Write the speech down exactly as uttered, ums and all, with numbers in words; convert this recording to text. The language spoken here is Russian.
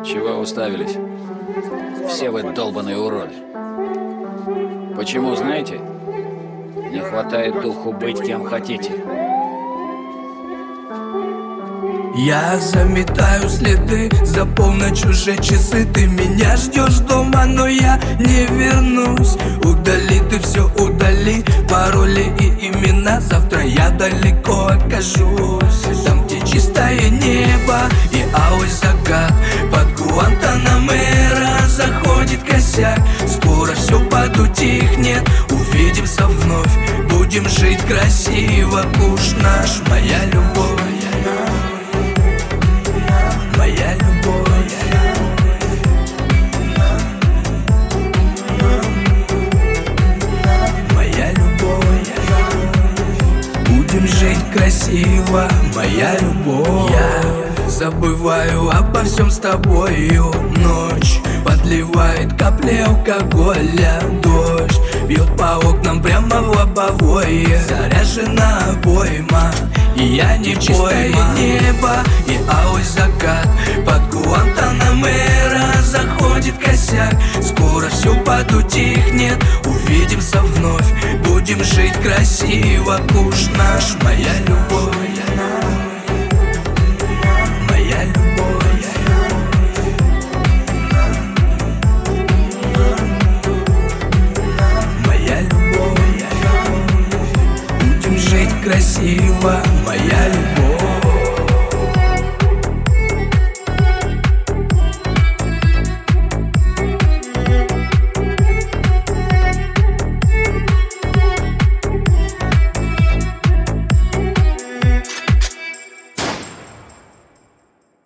Чего уставились? Все вы долбаные уроды. Почему, знаете? Не хватает духу быть кем хотите. Я заметаю следы, за полночь уже часы. Ты меня ждешь дома, но я не вернусь. Удали ты все, удали пароли и имена. Завтра я далеко окажусь. Там, где чистое небо и алый закат. Под Гуантанамера заходит косяк. Скоро все подутихнет, увидимся вновь. Будем жить красиво, куш наш, моя любовь. Моя любовь, моя любовь, будем жить красиво, моя любовь. Я забываю обо всем с тобою. Ночь подливает капли алкоголя. Дождь бьет по окнам прямо в лобовое. Заряжена обойма, и я не чистое небо и алый закат. Под Гуантанамера заходит косяк. Скоро все подутихнет, увидимся вновь. Будем жить красиво, куш наш, моя любовь.